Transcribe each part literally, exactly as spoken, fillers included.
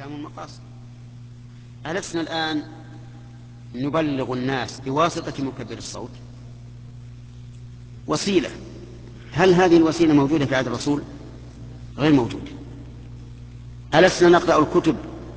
أحكام المقاصد. ألسنا الآن نبلغ الناس بواسطة مكبر الصوت وسيلة؟ هل هذه الوسيلة موجودة في عهد الرسول؟ غير موجودة. ألسنا نقرأ الكتب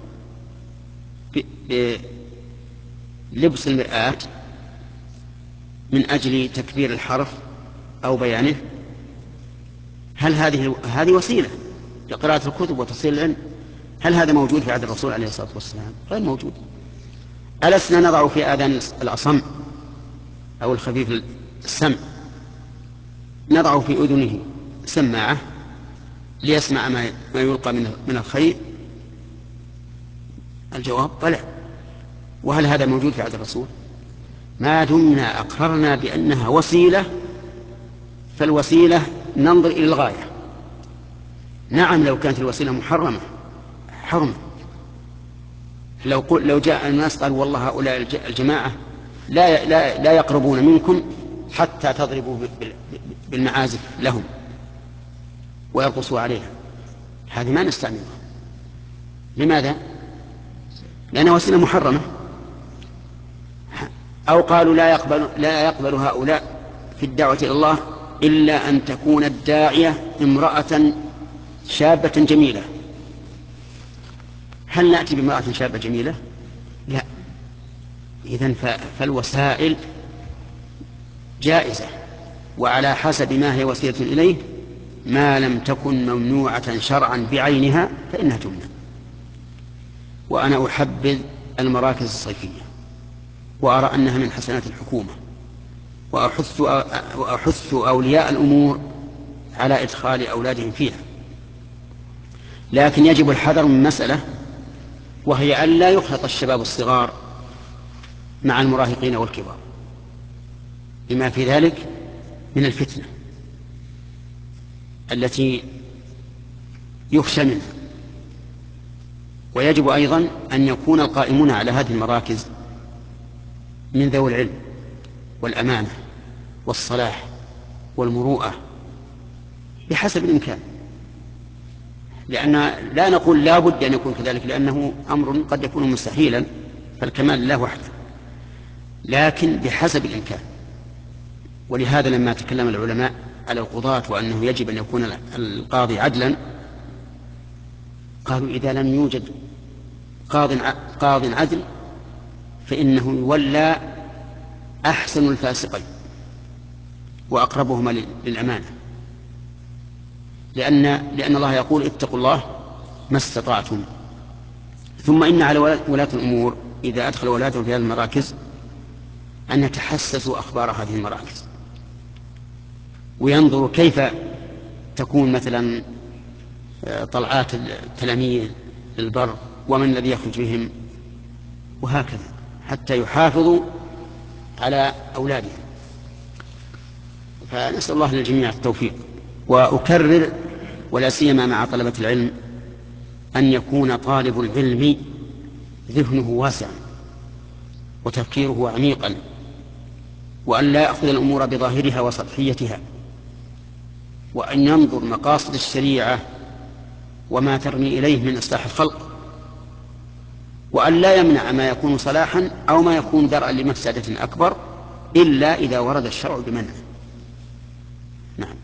بلبس المرآة من أجل تكبير الحرف أو بيانه؟ هل هذه هذه وسيلة لقراءة الكتب وتصحيح العلم؟ هل هذا موجود في عهد الرسول عليه الصلاة والسلام؟ غير موجود. ألسنا نضع في آذان الأصم أو الخفيف السمع، نضع في أذنه سماعة ليسمع ما يلقى من الخير؟ الجواب بلى. وهل هذا موجود في عهد الرسول؟ ما دمنا أقررنا بأنها وسيلة فالوسيلة ننظر إلى الغاية. نعم، لو كانت الوسيلة محرمة حرم، لو قل لو جاء الناس قال والله هؤلاء الجماعة لا لا لا يقربون منكم حتى تضربوا بالمعازف لهم ويرقصوا عليها، هذه ما نستعملها. لماذا؟ لأنها وسيلة محرمة. أو قالوا لا يقبل لا يقبل هؤلاء في الدعوة إلى الله إلا أن تكون الداعية امرأة شابة جميلة. هل نأتي بامرأة شابة جميلة؟ لا. إذن فالوسائل جائزة، وعلى حسب ما هي وسيلة إليه، ما لم تكن ممنوعة شرعا بعينها فإنها تمنع. وأنا أحبذ المراكز الصيفية وأرى أنها من حسنات الحكومة، وأحث, وأحث أولياء الأمور على إدخال أولادهم فيها، لكن يجب الحذر من مسألة، وهي أن لا يخلط الشباب الصغار مع المراهقين والكبار بما في ذلك من الفتنة التي يخشى منها. ويجب أيضا أن يكون القائمون على هذه المراكز من ذوي العلم والأمانة والصلاح والمروءة بحسب الإمكان، لأن لا نقول لا بد أن يكون كذلك لأنه أمر قد يكون مستحيلا، فالكمال لله وحده، لكن بحسب الإمكان. ولهذا لما تكلم العلماء على القضاة وأنه يجب أن يكون القاضي عدلا، قالوا إذا لم يوجد قاض قاض عدل فإنه يولى أحسن الفاسقين وأقربهما للأمانة، لأن, لأن الله يقول اتقوا الله ما استطعتم. ثم إن على ولاة الأمور إذا أدخل ولاتهم في هذه المراكز أن يتحسسوا أخبار هذه المراكز وينظروا كيف تكون مثلا طلعات التلاميذ للبر ومن الذي يخرج بهم، وهكذا حتى يحافظوا على أولادهم. فنسأل الله للجميع التوفيق. وأكرر ولا سيما مع طلبة العلم أن يكون طالب العلم ذهنه واسعا وتفكيره عميقا، وأن لا يأخذ الأمور بظاهرها وسطحيتها، وأن ينظر مقاصد الشريعة وما ترمي إليه من إصلاح الخلق، وأن لا يمنع ما يكون صلاحا أو ما يكون درءا لمفسدة أكبر إلا إذا ورد الشرع بمنعه. نعم.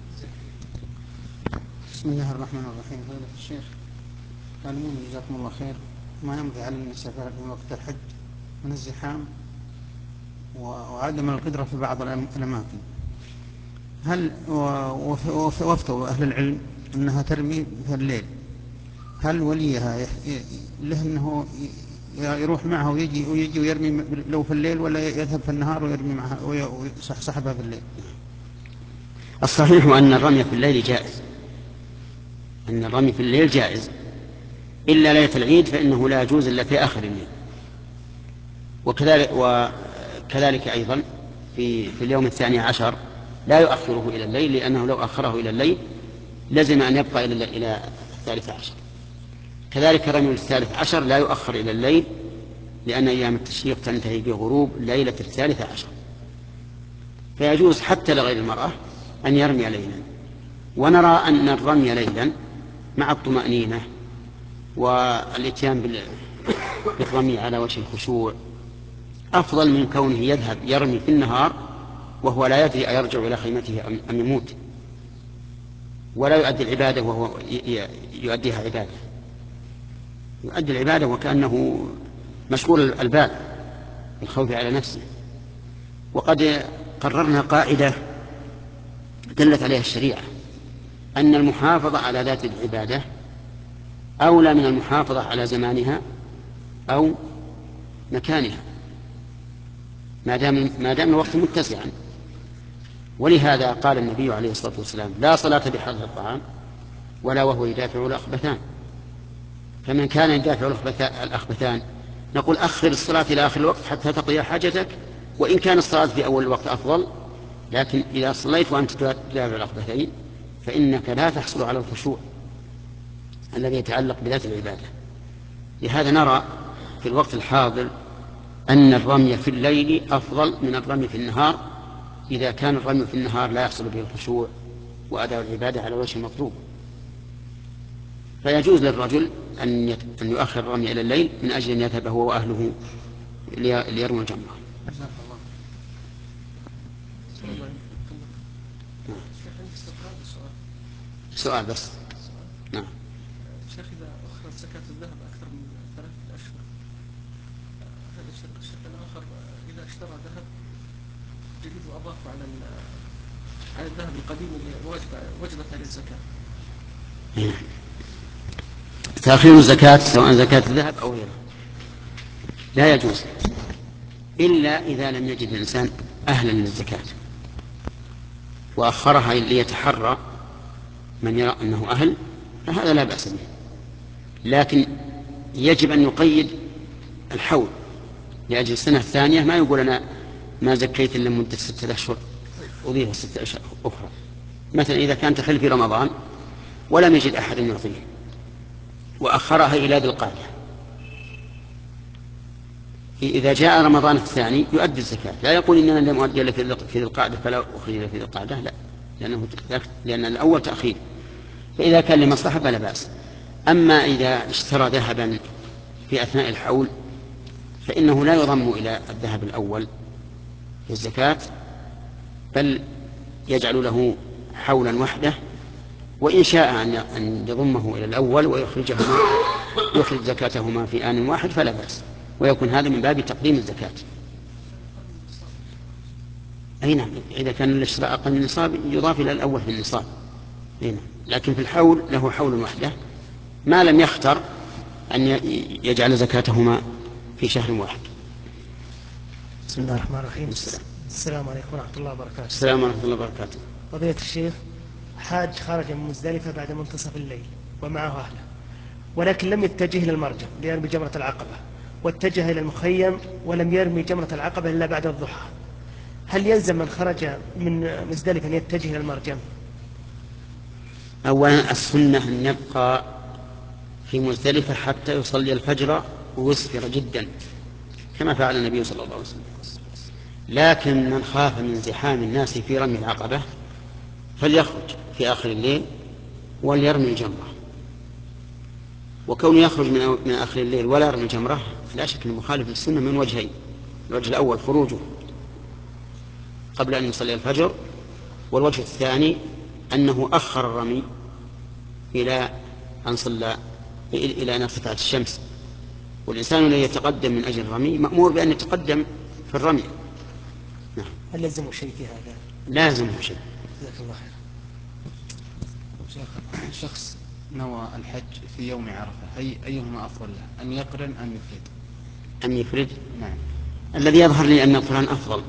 بسم الله الرحمن الرحيم. فضيلة الشيخ، تعلمون جزاكم الله خير ما ينبغي على السفر في وقت الحج من الزحام وعدم القدرة في بعض الأماكن، هل وفتوا أهل العلم أنها ترمي في الليل، هل وليها له أنه يروح معها ويجي ويجي ويرمي لو في الليل، ولا يذهب في النهار ويرمي معها ويصحبها في الليل؟ الصحيح أن الرمي في الليل جائز، أن الرمي في الليل جائز، إلا ليلة العيد فإنه لا يجوز إلا في آخر الليل. وكذلك, وكذلك أيضا في, في اليوم الثاني عشر لا يؤخره إلى الليل، لأنه لو أخره إلى الليل لازم أن يبقى إلى, إلى الثالث عشر. كذلك رمي الثالث عشر لا يؤخر إلى الليل، لأن أيام التشريق تنتهي بغروب ليلة الثالث عشر، فيجوز حتى لغير المرأة أن يرمي ليلا. ونرى أن الرمي ليلا مع الطمأنينة والاتيان بالرمي على وجه الخشوع أفضل من كونه يذهب يرمي في النهار وهو لا يدري أيرجع إلى خيمته أم يموت، ولا يؤدي العبادة وهو يؤديها عبادة، يؤدي العبادة وكأنه مشغول البال بالخوف على نفسه. وقد قررنا قاعدة دلت عليها الشريعة أن المحافظة على ذات العبادة أولى من المحافظة على زمانها أو مكانها ما دام ما دام الوقت متسعا. ولهذا قال النبي عليه الصلاة والسلام: لا صلاة بحضر الطعام ولا وهو يدافع الأخبثان. فمن كان يدافع الأخبثان نقول أخر الصلاة إلى آخر الوقت حتى تقضي حاجتك، وإن كان الصلاة في أول الوقت أفضل، لكن إذا صليت وأنت تدافع الأخبثين فإنك لا تحصل على الخشوع الذي يتعلق بذات العبادة. لهذا نرى في الوقت الحاضر أن الرمي في الليل أفضل من الرمي في النهار إذا كان الرمي في النهار لا يحصل به الخشوع وأداء العبادة على وجه المطلوب. فيجوز للرجل أن يؤخر الرمي إلى الليل من أجل أن يذهب هو وأهله ليرموا الجمرة. سؤال بس. نعم. شيخ، إذا أخرت زكاة الذهب أكثر من ثلاثة أشهر، هذا الشيخ الشيخ الآخر إذا اشترى ذهب جديد وأضاف على على الذهب القديم اللي وجبت عليه الزكاة، تأخير الزكاة سواء زكاة الذهب أو غيره لا يجوز إلا إذا لم يجد الإنسان أهلا للزكاة وأخرها ليتحرى من يرى أنه أهل، فهذا لا بأس به. لكن يجب أن يقيد الحول لأجل السنة الثانية، ما يقول أنا ما زكيت إلا مدة ستة أشهر أضيف ستة أشهر أخرى. مثلا إذا كان تحل في رمضان ولم يجد أحد يعطيه وأخرها إلى ذي القعدة، إذا جاء رمضان الثاني يؤدي الزكاة، لا يقول إننا لم أؤدي إلا في ذي القعدة فلا أخرج إلا في ذي القعدة، لا، لأنه لأن الأول تأخير. فإذا كان لمصلحة فلا بأس. أما إذا اشترى ذهبا في أثناء الحول فإنه لا يضم إلى الذهب الأول في الزكاة، بل يجعل له حولا وحده، وإن شاء أن يضمه إلى الأول ويخرجهما يخرج زكاتهما في آن واحد فلا بأس، ويكون هذا من باب تقديم الزكاة. أي نعم، إذا كان الاشتراء أقل من النصاب يضاف إلى الأول في النصاب. أي نعم، لكن في الحول له حول وحده ما لم يختر أن يجعل زكاتهما في شهر واحد. بسم الله الرحمن الرحيم. السلام, السلام عليكم ورحمة الله وبركاته. السلام ورحمة الله وبركاته. فضيلة الشيخ، حاج خرج من مزدلفة بعد منتصف الليل ومعه أهله، ولكن لم يتجه إلى المرجع ليرمي جمرة العقبة، واتجه إلى المخيم ولم يرمي جمرة العقبة إلا بعد الضحى، هل يلزم من خرج من مزدلفة أن يتجه إلى المرجع؟ أولا السنة أن يبقى في مزدلفة حتى يصلي الفجر ويسفر جدا كما فعل النبي صلى الله عليه وسلم. لكن من خاف من زحام الناس في رمي العقبة فليخرج في آخر الليل وليرمي الجمرة. وكونه يخرج من آخر الليل ولا يرمي الجمرة لا شك أنه مخالف للسنة من وجهين: الوجه الأول خروجه قبل أن يصلي الفجر، والوجه الثاني أنه أخر الرمي إلى أن صلى إلى أن ارتفعت الشمس، والإنسان الذي يتقدم من أجل الرمي مأمور بأن يتقدم في الرمي. نعم. هل لازم شيء في هذا؟ لازم شيء. جزاك الله خير. شيخ، شخص نوى الحج في يوم عرفة، أي أيهما أفضل له، أن يقرن أم يفرد؟ أن يفرد. نعم. الذي يظهر لي أن القران أفضل،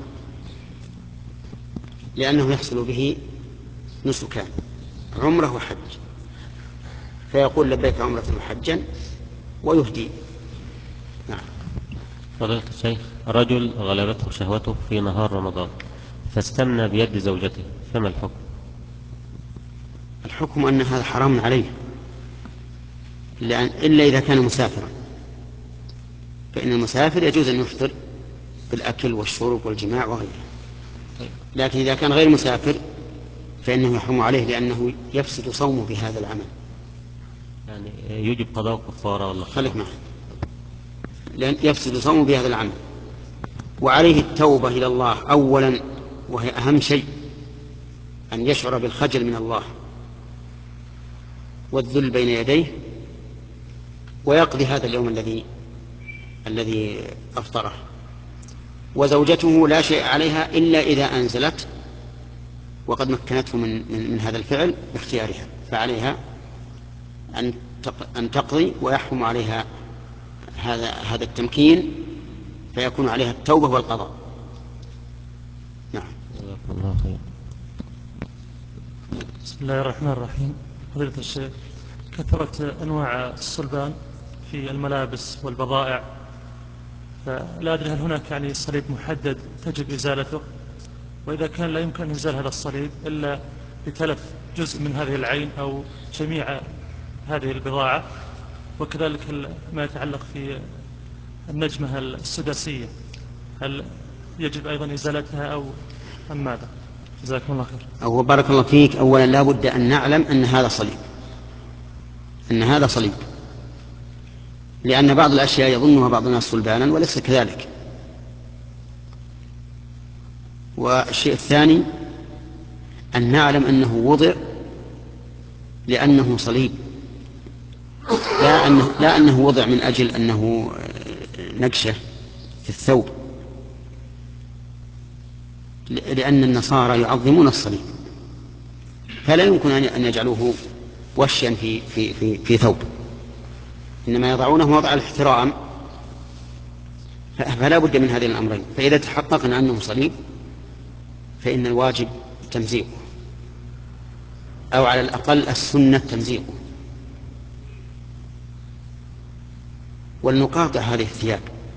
لأنه يحصل به نسكان عمره وحج، فيقول لبيك عمرة وحجا ويهدي. نعم. فضيلة الشيخ، رجل غلبته شهوته في نهار رمضان فاستمنى بيد زوجته، فما الحكم؟ الحكم أن هذا حرام عليه إلا إذا كان مسافرا، فإن المسافر يجوز أن يفطر بالأكل والشرب والجماع وغيره. لكن إذا كان غير مسافر فإنه يحرم عليه لأنه يفسد صومه بهذا العمل. يعني يجب قضاء كفارة ولا خليك معي، لأن يفسد صومه بهذا العمل. وعليه التوبة إلى الله أولا، وهي أهم شيء، أن يشعر بالخجل من الله والذل بين يديه، ويقضي هذا اليوم الذي الذي أفطره. وزوجته لا شيء عليها إلا إذا أنزلت وقد مكنته من, من, من هذا الفعل باختيارها، فعليها أن أن تقضي، ويحكم عليها هذا هذا التمكين، فيكون عليها التوبة والقضاء. نعم. الله خير. بسم الله الرحمن الرحيم. فضيلة الشيخ، كثرت أنواع الصلبان في الملابس والبضائع، فلا أدري هل هناك يعني صليب محدد تجب إزالته، وإذا كان لا يمكن إزالة هذا الصليب إلا بتلف جزء من هذه العين أو جميع هذه البضاعة، وكذلك ما يتعلق في النجمة السداسية، هل يجب أيضا إزالتها أو أم ماذا؟ جزاكم الله خير. أو بارك الله فيك. أولا لا بد أن نعلم أن هذا صليب، أن هذا صليب، لأن بعض الأشياء يظنها بعض الناس صلبانا وليس كذلك. والشيء الثاني أن نعلم أنه وضع لأنه صليب، لا أنه, لا أنه وضع من أجل أنه نقشة في الثوب، لأن النصارى يعظمون الصليب، فلا يمكن أن يجعلوه وشيا في, في, في, في ثوب، إنما يضعونه وضع الاحترام، فلا بد من هذين الأمرين. فإذا تحققنا أنه صليب فإن الواجب تمزيقه، أو على الأقل السنة تمزيقه، ولنقاطع هذه الثياب.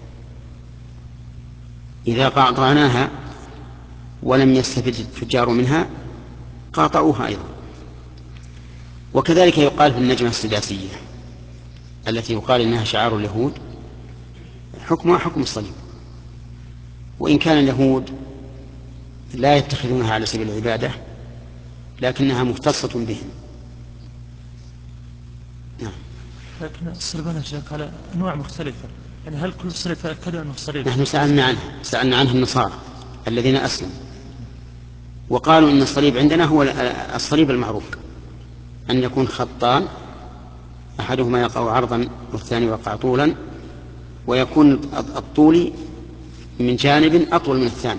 إذا قاطعناها ولم يستفد التجار منها قاطعوها أيضا. وكذلك يقال في النجمة السداسية التي يقال إنها شعار اليهود، حكمها حكم الصليب، وإن كان اليهود لا يتخذونها على سبيل العبادة لكنها مختصة بهم. نعم. لكن الصلبان على أنواع مختلفة، يعني هل كل صليب تأكد أنه صليب؟ نحن سألنا عنه سألنا عنه النصارى الذين أسلموا، وقالوا إن الصليب عندنا هو الصليب المعروف، أن يكون خطان أحدهما يقع عرضا والثاني يقع طولا، ويكون الطول من جانب أطول من الثاني.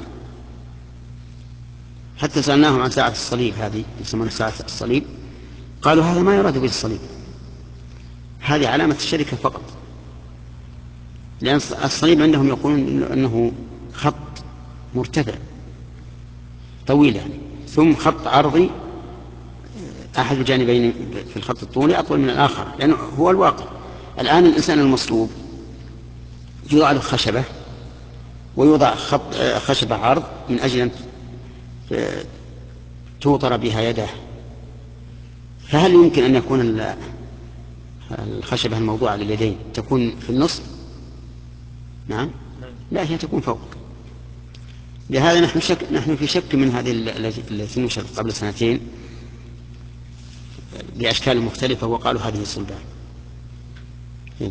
حتى سألناهم عن ساعة الصليب، هذه يسمونها ساعة الصليب، قالوا هذا ما يراد به الصليب، هذه علامة الشركة فقط، لأن الصليب عندهم يقولون أنه خط مرتفع طويل يعني، ثم خط عرضي أحد الجانبين في الخط الطولي أطول من الآخر، لأنه هو الواقع. الآن الإنسان المصلوب يوضع له خشبة ويوضع خط خشبة عرض من أجل أن توطر بها يده، فهل يمكن أن يكون الخشبة الموضوعة لليدين تكون في النص؟ نعم، لا، هي تكون فوق. لهذا نحن, شك نحن في شك من هذه التي نشرت قبل سنتين بأشكال مختلفة وقالوا هذه الصلبان. هنا.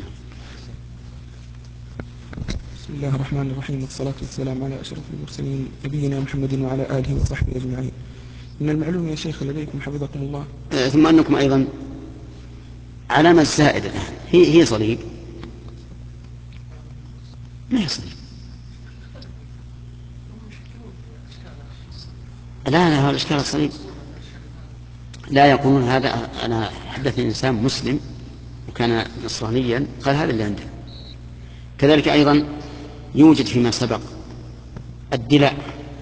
بسم الله الرحمن الرحيم، والصلاة والسلام على أشرف المرسلين نبينا محمد وعلى آله وصحبه أجمعين. من المعلوم يا شيخ لديكم حفظكم الله آه ثم أنكم أيضا علامة زائدة الآن هي هي صليب، ما هي صليب. لا لا، هو الإشكال الصليب لا يقولون هذا. أنا حدثني إنسان مسلم وكان نصرانيا قال هذا اللي عنده. كذلك أيضا يوجد فيما سبق الدلاء،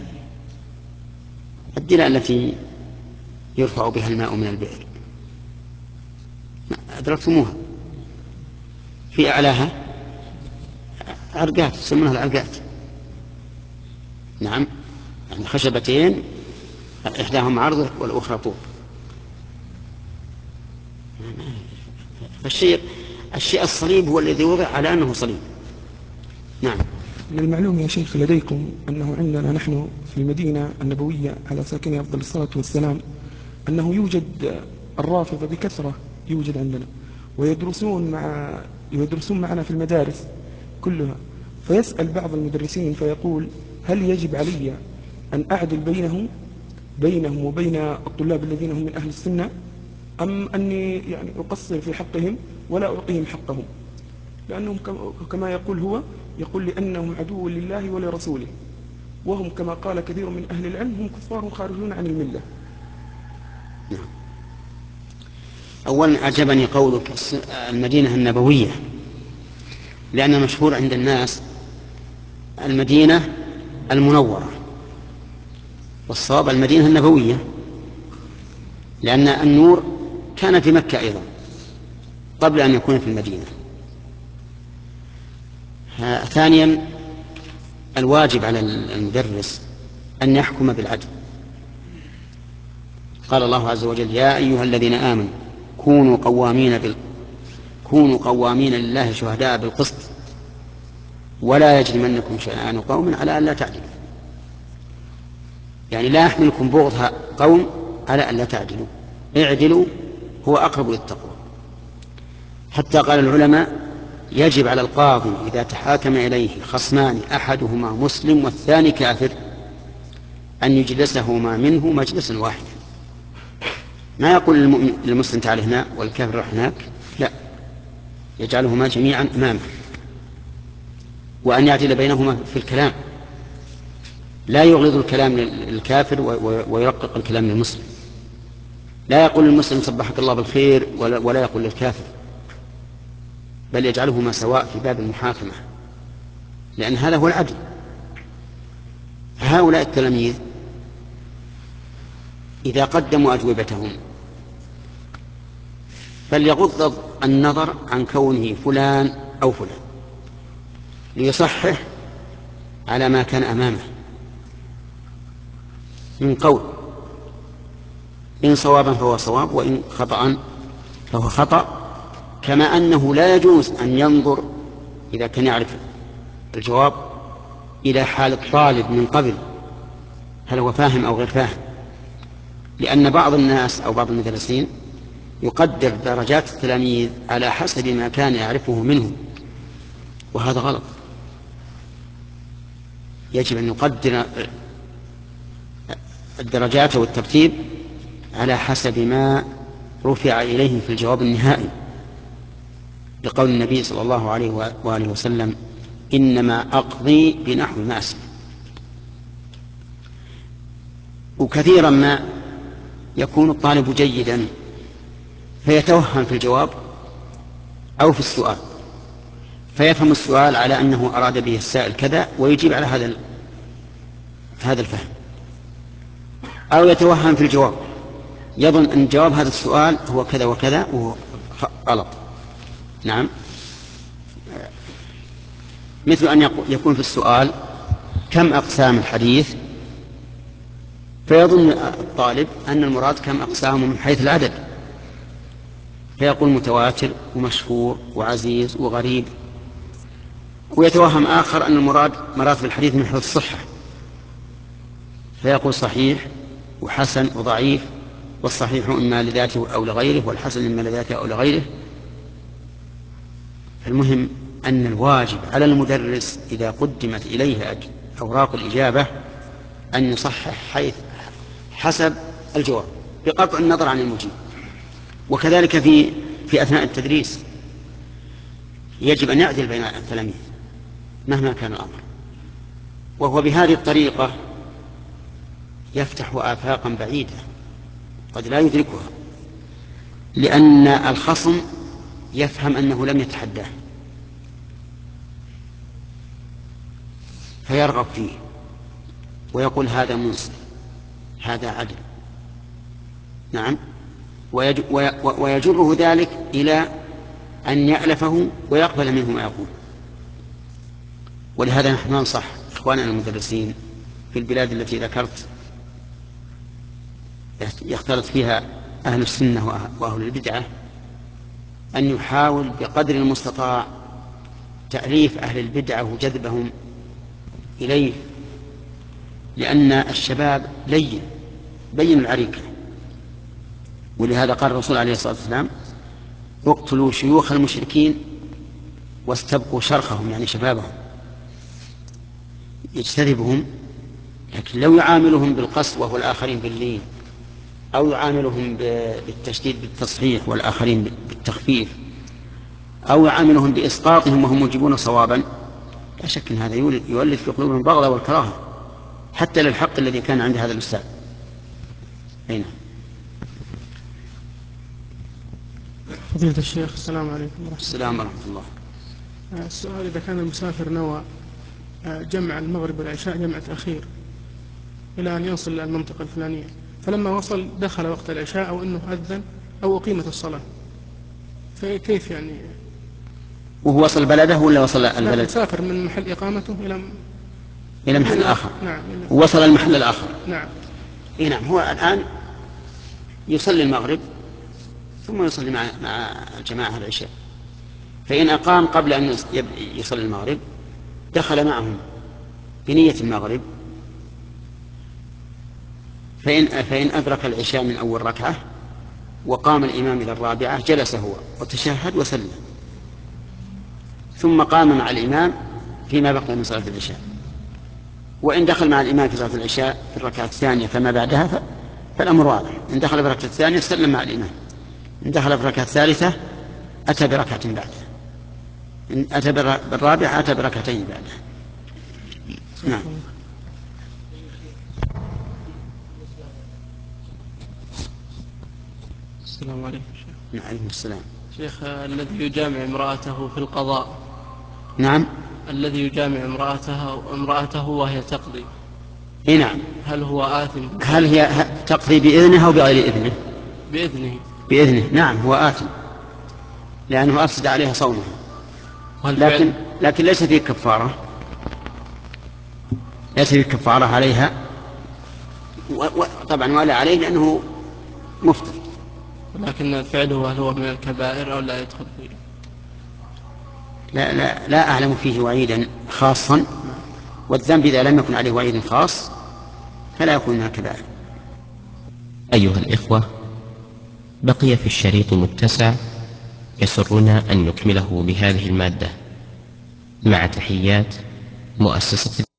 الدلاء التي يرفع بها الماء من البئر، أدركتموها؟ في أعلاها عرقات يسمونها العرقات. نعم، يعني خشبتين إحداهم عرض والأخرى طول. فالشيء الشيء الصليب هو الذي وضع على أنه صليب. نعم. من المعلوم يا شيخ لديكم أنه عندنا نحن في المدينة النبوية على ساكنها أفضل الصلاة والسلام أنه يوجد الرافضة بكثرة، يوجد عندنا، ويدرسون مع يدرسون معنا في المدارس كلها، فيسأل بعض المدرسين فيقول: هل يجب علي أن أعدل بينهم بينهم وبين الطلاب الذين هم من أهل السنة، أم أني يعني أقصر في حقهم ولا أعطيهم حقهم؟ لأنهم كما يقول هو يقول لأنهم عدو لله ولرسوله، وهم كما قال كثير من أهل العلم هم كفار خارجون عن الملة. نعم. أولا أعجبني قولك المدينة النبوية، لأن مشهور عند الناس المدينة المنورة، والصواب المدينة النبوية، لأن النور كان في مكة أيضا قبل أن يكون في المدينة. ثانيا الواجب على المدرس أن يحكم بالعدل. قال الله عز وجل: يا أيها الذين آمنوا كونوا قوامين بال... كونوا قوامين لله شهداء بالقسط ولا يجرمنكم شنآن قوم على أن لا تعدلوا. يعني لا يحملكم بغض قوم على أن لا تعدلوا، اعدلوا هو أقرب للتقوى. حتى قال العلماء: يجب على القاضي إذا تحاكم إليه خصمان أحدهما مسلم والثاني كافر أن يجلسهما منه مجلسا واحدا. ما يقول للمسلم تعال هنا والكافر راح هناك، لا، يجعلهما جميعا أمامه، وأن يعدل بينهما في الكلام، لا يغلظ الكلام للكافر ويرقق الكلام للمسلم. لا يقول للمسلم صبحك الله بالخير ولا يقول للكافر، بل يجعلهما سواء في باب المحاكمة، لأن هذا هو العدل. هؤلاء التلاميذ إذا قدموا أجوبتهم فليغض النظر عن كونه فلان أو فلان، ليصحح على ما كان أمامه من قول، إن صوابا فهو صواب وإن خطأ فهو خطأ. كما أنه لا يجوز أن ينظر إذا كان يعرف الجواب إلى حال الطالب من قبل، هل هو فاهم أو غير فاهم، لأن بعض الناس أو بعض المدرسين يقدر درجات التلاميذ على حسب ما كان يعرفه منهم، وهذا غلط. يجب أن يقدر الدرجات والترتيب على حسب ما رفع إليهم في الجواب النهائي، لقول النبي صلى الله عليه وآله وسلم: إنما أقضي بنحو ما أسمع. وكثيرا ما يكون الطالب جيدا فيتوهم في الجواب أو في السؤال، فيفهم السؤال على أنه أراد به السائل كذا ويجيب على هذا هذا الفهم، أو يتوهم في الجواب يظن أن جواب هذا السؤال هو كذا وكذا وهو غلط. نعم، مثل أن يكون في السؤال كم أقسام الحديث، فيظن الطالب أن المراد كم أقسام من حيث العدد، فيقول متواتر ومشهور وعزيز وغريب، ويتوهم آخر أن المراد مراتب الحديث من حيث الصحة، فيقول صحيح وحسن وضعيف، والصحيح إما لذاته أو لغيره، والحسن إما لذاته أو لغيره. المهم أن الواجب على المدرس إذا قدمت إليه أوراق الإجابة أن يصحح حيث حسب الجواب بقطع النظر عن المجيب. وكذلك في في أثناء التدريس يجب أن يعدل بين التلاميذ مهما كان الأمر، وهو بهذه الطريقة يفتح آفاقا بعيدة قد لا يدركها، لأن الخصم يفهم أنه لم يتحداه فيرغب فيه ويقول هذا منصف، هذا عدل. نعم، ويجره ذلك إلى أن يألفه ويقبل منه ما يقول. ولهذا نحن ننصح إخواننا المدرسين في البلاد التي ذكرت يختلط فيها أهل السنة وأهل البدعة أن يحاول بقدر المستطاع تأليف أهل البدعة وجذبهم إليه، لأن الشباب لين بين العريكة. ولهذا قال الرسول عليه الصلاة والسلام: اقتلوا شيوخ المشركين واستبقوا شرخهم يعني شبابهم، يجتذبهم. لكن لو يعاملهم بالقسوة والآخرين باللين، أو يعاملهم بالتشديد بالتصحيح والآخرين بالتخفيف، أو يعاملهم بإسقاطهم وهم مجيبون صوابا، لا شك أن هذا يولد في قلوبهم البغضة والكراهة حتى للحق الذي كان عند هذا الأستاذ. أين فضيلة الشيخ السلام عليكم ورحمة الله. السلام ورحمة الله. السؤال: إذا كان المسافر نوى جمع المغرب والعشاء جمع تأخير إلى أن يصل إلى المنطقة الفلانية، فلما وصل دخل وقت العشاء أو أنه أذن أو أقيمت الصلاة، فكيف يعني؟ وهو وصل بلده ولا وصل البلد؟ مسافر من محل إقامته إلى إلى محل آخر. نعم. ووصل المحل الآخر. نعم. إيه نعم. هو الآن يصلي المغرب ثم يصلي مع مع الجماعة العشاء، فإن أقام قبل أن يصلي المغرب دخل معهم بنية المغرب، فإن, فإن أدرك العشاء من أول ركعة وقام الإمام إلى الرابعة جلس هو وتشهد وسلم، ثم قام مع الإمام فيما بقي من صلاة العشاء. وإن دخل مع الإمام في صلاة العشاء في الركعة الثانية فما بعدها فالأمر واضح، إن دخل في الركعة الثانية سلم مع الإمام، إن دخل في الركعة الثالثة أتى بركعة بعدها، إن أتى بالرابعة أتى بركعتين بعدها. نعم. السلام عليكم شيخ. عليكم السلام. شيخ، الذي يجامع امرأته في القضاء. نعم. الذي يجامع امرأته امرأته وهي تقضي. إيه نعم. هل هو آثم؟ هل هي تقضي بإذنه أو بغير إذنه؟ بإذنه. بإذنه. نعم هو آثم لأنه أفسد عليها صومها، لكن لكن ليس فيه كفارة، ليس فيه كفارة عليها، وطبعا ولا عليه لأنه مفطر. لكن فعله هل هو من الكبائر أو لا يدخل فيه؟ لا, لا, لا أعلم فيه وعيدا خاصا، والذنب إذا لم يكن عليه وعيد خاص فلا يكون من الكبائر. أيها الإخوة، بقي في الشريط متسع يسرنا أن نكمله بهذه المادة، مع تحيات مؤسسة